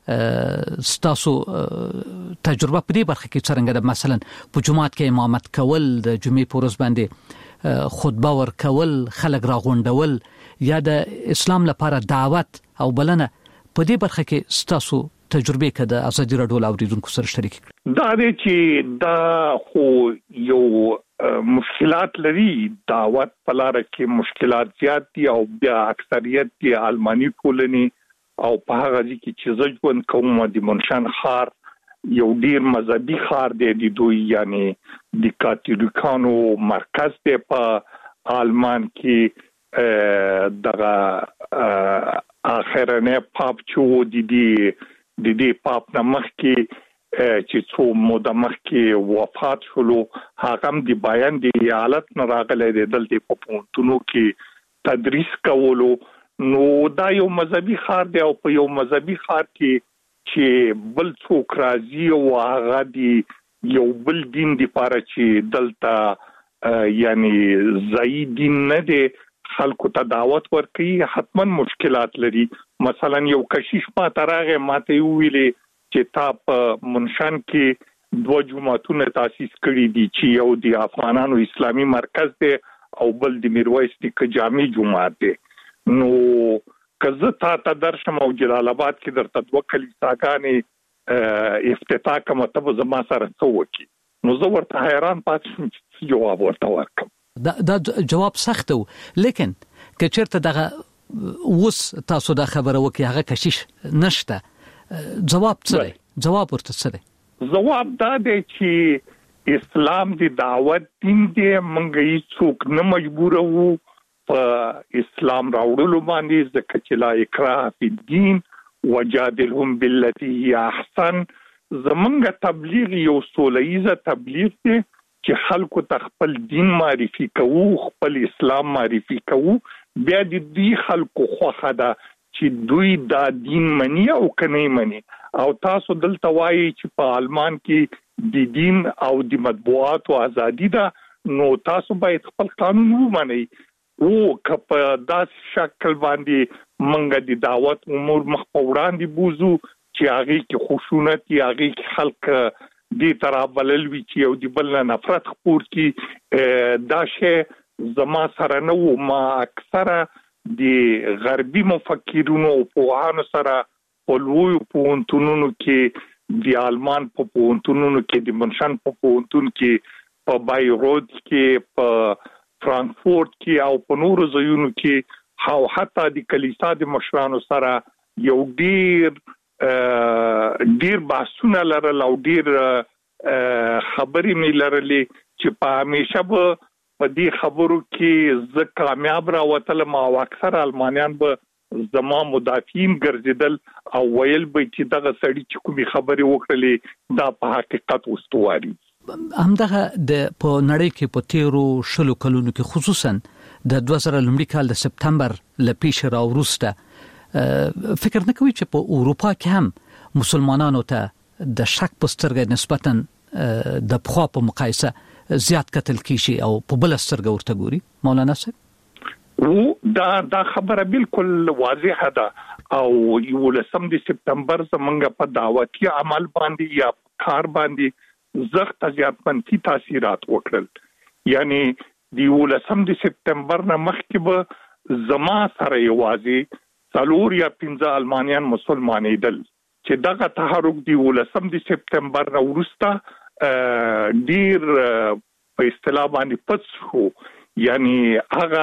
ستاسو تجربه په دې برخه کې څنګه ده مثلا په جمعات کې امامت کول د جمعې په ورځ باندې خطبه ورکول خلک راغونډول یا د اسلام لپاره دعوت او بلنه په دې برخه کې ستاسو تجربه کې د ازادي راډیو اوریدونکو سره شریک کړئ دا دی چې دا خو یو مشکلات لري دعوت په لار کې مشکلات زیات دي او بیا اکثریت کې آلماني ټولنې او په هغه کې چې ژوند کوم د منشان خار یو ډیر مذهبي خار دی د دوی یعنی د کاتولیکانو مرکز دی په آلمان کې دغه اخرنه پاپ چې د دې پاپ نمخ کې چې څو موده مخکې وفات شولو هغه هم د بیان د حالت نه راغلی دی دلته په پونتونو کې تدریس کولو نو دا یو مذهبي ښار دی او په یو مذهبي ښار کې چې بل څوک راځي او هغه دی یو بل دین دی لپاره چې دلته یعنی ځای دین نه دی خلکو ته دعوت ورکړي حتما مشکلات لري مثلا یو کشیش ما ترغه ماته ویلې چې تا په منشان کې 2 جماعتونه تاسیس کړي دي چې یو د افغانانو اسلامي مرکز دی او بل د میرویس نیکه جامع جماعت دی نو کزه تا درشم او جلال آباد کې درته 2 کلیساګانې افتتاح کوم ته زما سره څه وکي نو زه ورته حیران پاتې شم جواب ورته ورکم دا جواب سخت و لیکن که چیرته دغه وس تاسو دا خبره وکي هغه کشیش نشته جواب څه دی جواب ورته څه دی جواب دا دی چې اسلام دی دعوت دین دی مونږ یې څوک نه مجبور وو په اسلام راوړلو باندې ځکه چې لا اکراه فی الدین وجادلهم بالتي هي احسن زمونږ تبلیغ یو سولهیزه تبلیغ دی چې خلکو ته خپل دین معرفي کوو خپل اسلام معرفي کوو بیا د دې خلکو خوخه ده چې دوی دا دین مني او کني مني او تاسو دلته وایي چې په آلمان کې د دین او د مطبوعات او ازادي ده نو تاسو باید خپل قانون ومنئ او کپ داس شکل باندې منګه د دعوت امور مخ په وړاندې بوزو چې هغه کې خشونت یا هغه کې خلک دې طرح بللوي چې یو د بل نفرت خپور کې دا شی زما سره نو ما اکثره د غربي مفکرونو او پوهانو سره په لوی پونتونو کې د آلمان په پونتونو کې د منشن په پونتون کې په بایروت کې په فرانکفورت کې او په نورو ځایونو کې او حتی د کلیسا د مشرانو سره یو ډیر بحثونه لرل او ډیر خبرې مې لرلې چې په همیشه به په دې خبرو کې زه کامیاب راوتلم او اکثر آلمانیان به زما مدافعین ګرځیدل او ویل به چې دغه سړی چې کومي خبرې وکړلې دا په حقیقت واستواري همدغه د په نړۍ کې په تیرو شلو کلونو کې خصوصا د 2000 لومړي کال د سپتمبر لپیش را وروسته فکر نه کوي چې په اروپا کې هم مسلمانانو ته د شک پسترګ نسبتا د پخوا په مقایسه زیات قتل کیشي او په بل سترګ ورته ګوري مولانا صاحب دا خبره بالکل واضحه ده او یو لسم د سپتمبر زمونږ په دعوتي عمل باندې یا کار باندې زخت زیات منفي تاثیرات وکړل یعنی د یو لسم د سپتمبر نه مخکې به زما سره یوازې څلور یا 15 آلمانیان مسلمانېدل چې دغه تحرک دی یو لسم د سپتمبر وروسته ډیر په اصطلاح باندې پڅ شو یعنی هغه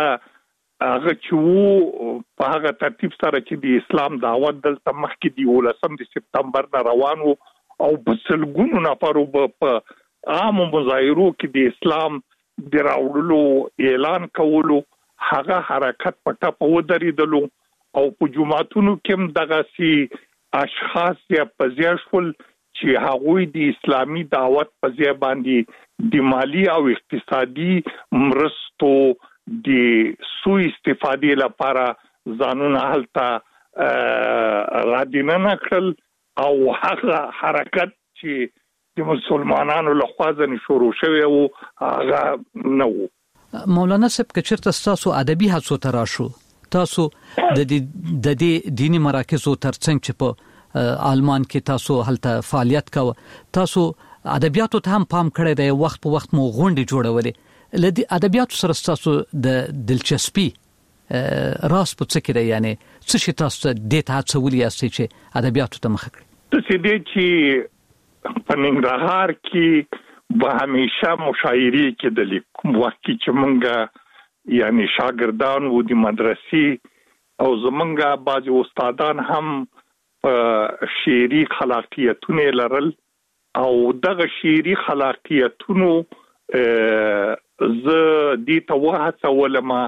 چې په هغه ترتیب سره چې د اسلام دعوت دلته مخکې دی یو لسم د سپتمبر روان وو او په سلګونو نفرو په عام مظاهرو کې د اسلام د راوړلو اعلان کولو هغه حرکت پټه په ودرېدلو او په جمعتونو کې دغه سي اشخاص یا پزیاشول چې هغوی د اسلامي دعوت په ځای باندې د مالی او اقتصادي مرستو د سوء استفادې لپاره ځانونه هلته غادینه نکړل او هغه حرکت چې د مسلمانانو له خوا ځنې شروع شوی او هغه نو مولانا صاحب کچرته تاسو ادبي هڅو ته راشو تاسو د دې دینی مراکزو ترڅنګ چې په آلمان کې تاسو هلته فعالیت کوي تاسو ادبیاتو ته هم پام کړی دی وخت په وخت مو غونډې جوړولې لدی ادبیاتو سره تاسو د دلچسپي راس په څه کې دی یعنی څه شي تاسو د ته هڅولې یاستئ چې ادبیاتو ته مخ کړئ څه دې چې په ننګرهار کې به همیشه مشاعرې کېدلې کوم وخت چې مونږ یعنی شاګردان وو د مدرسې او زمونږ بعض استادان هم شعري خلاقیتونه لرل او دغه شعري خلاقیتونو ز دې ته وهڅولم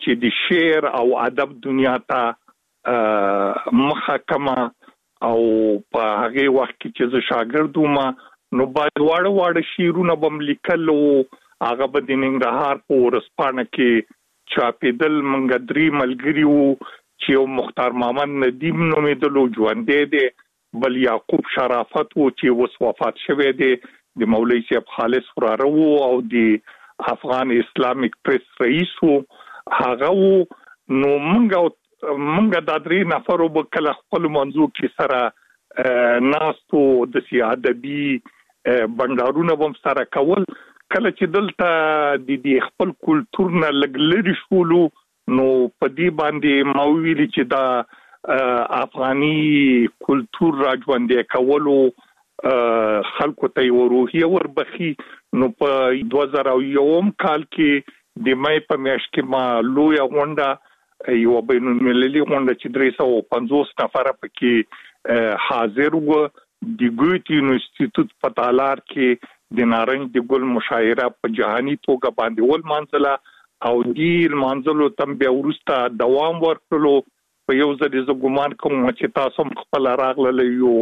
چې د شعر او ادب دنیا ته محکمه او په هغه وخت کې چې زه شاګرد وم نو باید واړه شعرونه بم لیکل او هغه به د ننګرهار په ورسپانه کې چاپېدل. منګ درې ملګری وو چې یو مختار محمد ندیم نومېدلو ژوندی دی، بل یعقوب شرافت وو چې اوس وفات شوی دی، د مولوي صاحب خالص فراره وو او د افغان اسلامیک پریس رئیس وو هغه وو. نو منګ د درې نفرو په کله خپل منځو کې سره ناستو د سیادبي بندارونه هم سره کول. کله چې دلته د خپل کلچر نه لګلري شولو نو په دې باندې ما ویلي چې دا افغاني کلچر راځوندې کولو خلکو ته وروهي وربخي. نو په 2001 کال کې د مې په میاشت کې ما لوی غونډه یو بین المللي غونډه چې 350 نفر پکې حاضر وو. د ګوتې انسټیټیوټ په تالار کې د نارنج د ګل مشاعره په جهاني توګه باندې ول منځله او د منځلو تم بیا ورسته دوام ورکړلو. په یو ځل ز ګومان کوم چې تاسو خپل راغله یو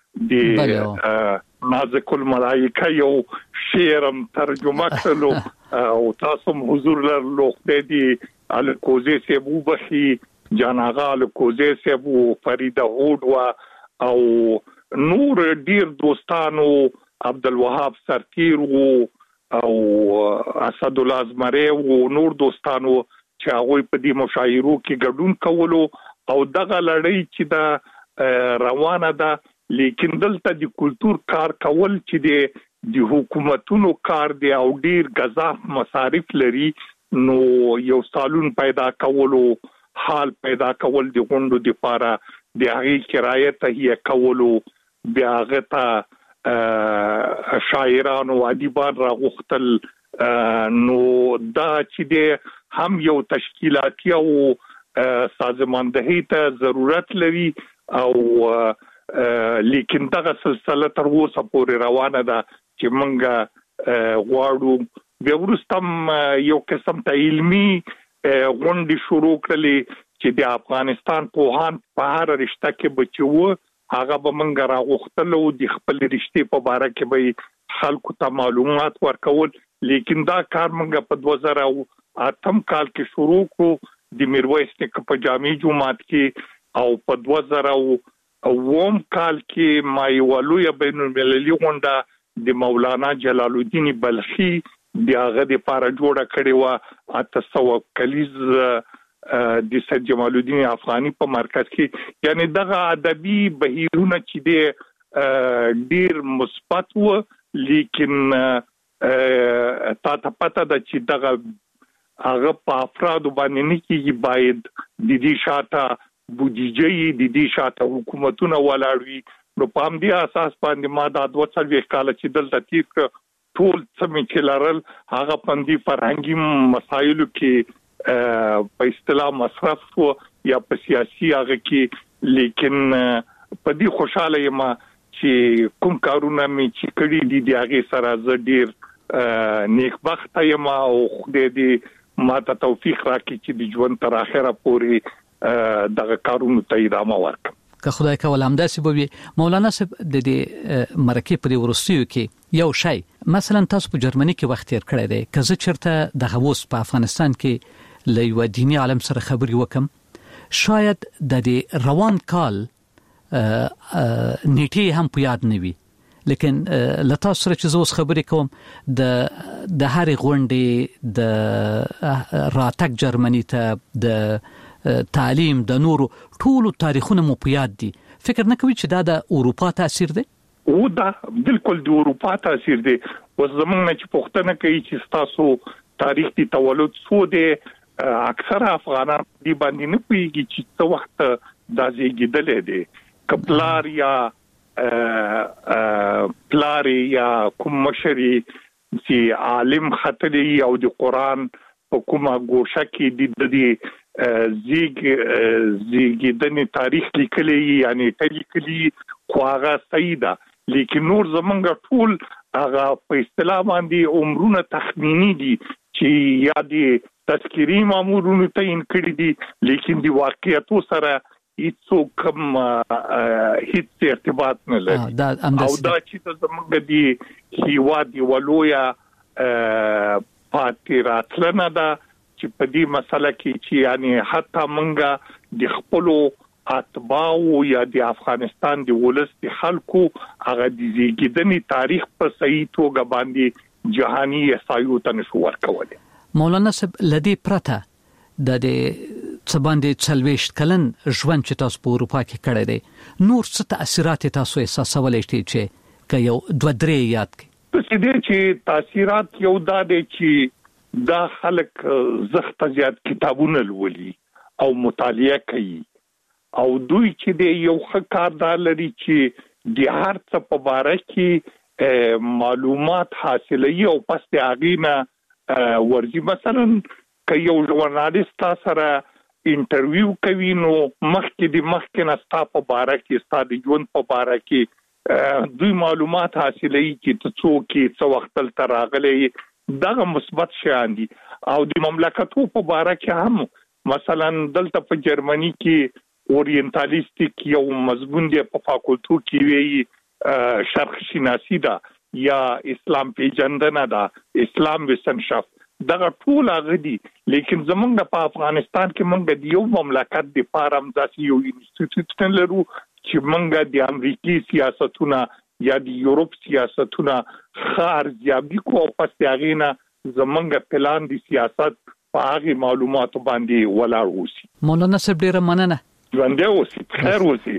د نازک الملائکه یو شعرم ترجمه کړلو او تاسو حضور لرلو د الکوزی سیبو بخي جاناغا الکوزی سیبو فریده هود او نور ډیر دوستانو عبدالوهاب سرتیر او اسد الله ازمری او نور دوستانو چې هغه په دې مشاعرو کې ګډون کولو او دغه لړۍ چې دا روانه ده. لیکن دلته د کلچر کار کول چې د حکومتونو کار دی او ډیر غذاف مصارف لري نو یو سالون پیدا کولو حال پیدا کول د غونډو د لپاره د هغه کرایه تهیه کولو بیا غته شاعرانو ادیبان راغختل. نو دا چې د هم یو تشکیلاتي او سازماندهي ته ضرورت لري او لیکن دغه سلسله تر اوسه پورې روانه ده چې موږ غواړو بیا ورستم یو قسم ته علمي غونډې شروع کړلې چې د افغانستان پوهان په هر رشته کې بچو هغه به موږ راغختلو د خپل رشتې په اړه کې به خلکو ته معلومات ورکول. لیکن دا کار موږ په 2008 کال کې شروع کړو د میرویس نیکه په جامع جماعت کې او په 2009 کال کې ما یو لوی بین المللي غونډه د مولانا جلال الدین بلخي د هغه د لپاره جوړه کړې و 800 کلیز د سید جمال الدین افغاني په مرکز کې. یعنی دغه ادبي بهیرونه چې د ډیر مثبت و لیکن تا پته د چې دغه هغه په افراد باندې نه کیږي، باید د دې شاته بودیجه د دې شاته حکومتونه ولاړوي. نو په همدې اساس باندې ما دا 2 کال چې دلته تیر ټول سمې چې لرل هغه پندې فرهنګي مسایلو کې په اصطلاح مصرف شو یا په سیاسي هغه کې. لیکن په دې خوشاله یم چې کوم کارونه مې چې کړی دي د هغه سره زه ډیر نیکبخت یم او خدای دې ماته توفیق راکړي چې د ژوند تر اخره پورې دغه کارونو ته ادامه ورکړم. که خدای کول همداسې به وي. مولانا صاحب د دې مرکې په ورستیو کې یو شی مثلا تاسو په جرمني کې وخت تیر کړی دی، که زه چیرته د غوس په افغانستان کې له یو دینی عالم سره خبرې وکم شاید د دې روان کال نیټه هم په یاد نه وي، لیکن لته سره چې زه اوس خبرې کوم د هر غونډې د راتګ جرمني ته د تعلیم د نورو ټولو تاریخونه مو په یاد دي. فکر نه کوي چې دا د اروپا تاثیر دی؟ او دا بالکل د اروپا تاثیر دی. اوس زمونږ نه چې پوښتنه کوي چې تاسو تاریخ دی تولد سو دی، اکثر افغانان دی باندې نه پوهیږي چې څه وخت دا زیږیدل دي. کپلار یا کوم مشري چې عالم خطري او د قران په کومه ګوشه کې د زیږیدنې تاریخ لیکلی یعنی لیکلی خو هغه صحیح ده، لیکن نور زمونږ ټول هغه په اصطلاح باندې عمرونه تخمینی دي چې یا د تذکری مامورونو تعین کړی دي لیکن د واقعیتو سره هیڅ کوم هیڅ ارتباط نه لري او دا چې زموږ د هیواد ولویا پاتې راتلنه ده چې په دې مسله کې چې یعنی حتی موږ د خپل اتباعو یا د افغانستان د ولس د خلکو هغه د زیږیدنې تاریخ په صحیح توګه باندې جهاني احصایو ته نشو ورکولای. مولانا صاحب لدی پرته د څباندې 40 کلن ژوند چې تاسو په اروپا کې کړی دی نور څه تاثیرات تاسو احساسولای شئ چې که یو 2-3 یاد کړئ؟ څه دي چې تاثیرات یو دا دي چې دا خلک زخت زیات کتابونه لولي او مطالعه کوي او دوی چې د یو ښه کار لري چې د هر څه په اړه کې معلومات حاصلوي او پس د اغینا ورځي. مثلا که یو ژورنالیست سره انټرویو کوي نو مخکې نه ستا په اړه کې ستا د ژوند په اړه کې دوی معلومات حاصلوي چې ته څوک یې څو وخت تل راغلي دغه مثبت شیان دي او د مملکتو په اړه کې هم مثلا دلته په جرمني کې اورینټالیستیک یو مضمون دی په فاکولټو کې وی شرق شناسی دا یا اسلام پیژندنه دا اسلام وسنشافت دغه ټول هغه دي لیکن زمونږ په افغانستان کې مونږ د یو مملکت د فارم ځاسي یو انسټیټیوټ لرو چې مونږ د امریکای سیاستونه یا د یورپ سیاستونه خارجيابي کو پس هغه زمونږ پلان د سیاست په هغه معلوماتو باندې ولاړ اوسي. مولانا صاحب ډیره مننه. ژوندې اوسئ، خیر اوسئ.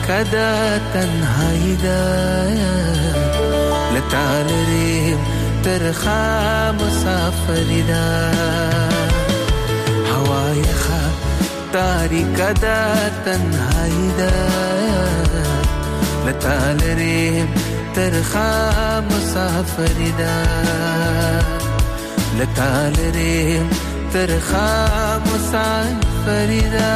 تاریکه ده تنهایی ده لطالریم ترخا مسافری ده هوای خا تاریکه ده تنهایی ده لطالریم ترخا مسافری ده لطالریم ترخا مسافری ده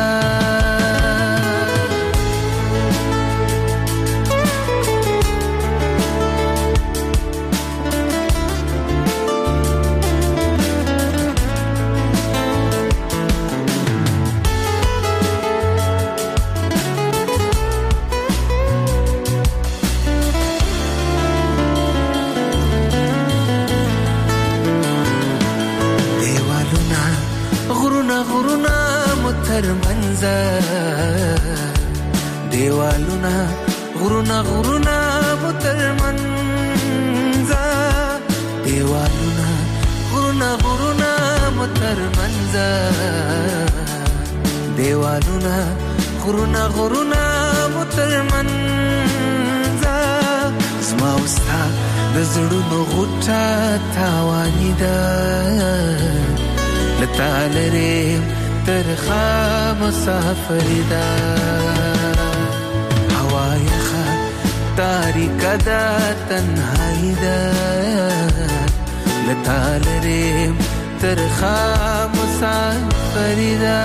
دیوالونا غرونا غرونا مترمنزا دیوالونا غرونا غرونا مترمنزا دیوالونا غرونا غرونا مترمنزا زما وستا د زړونو غوټه تاوانی ده لتالره ترخا مسافری ده هوای خا تاریکه ده تنهایی ده لطالریم ترخا مسافری ده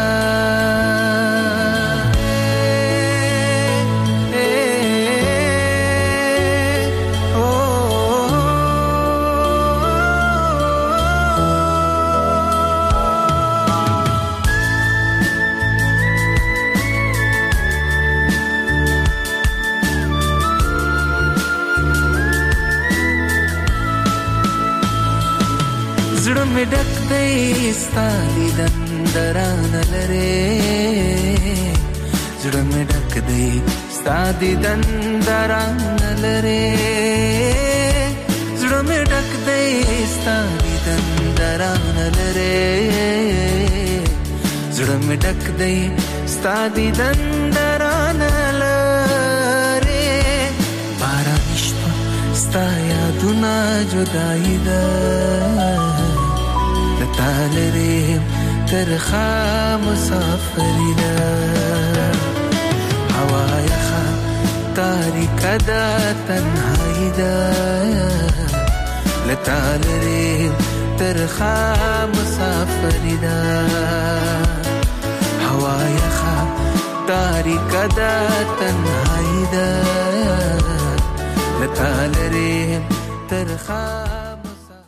می ډک دی ستا دیدن درانه لرې زړه می ډک دی ستا دیدن درانه لرې زړه می ډک دی ستا دیدن درانه لرې زړه می ډک دی ستا دیدن درانه لرې باران شپه ستا یادونه جدایي ده لطالریم ترخا مسافری ده هوای خا تاریکه ده تنهایی ده لطالریم ترخا مسافری ده هوای خا تاریکه ده تنهایی ده لطالریم ترخا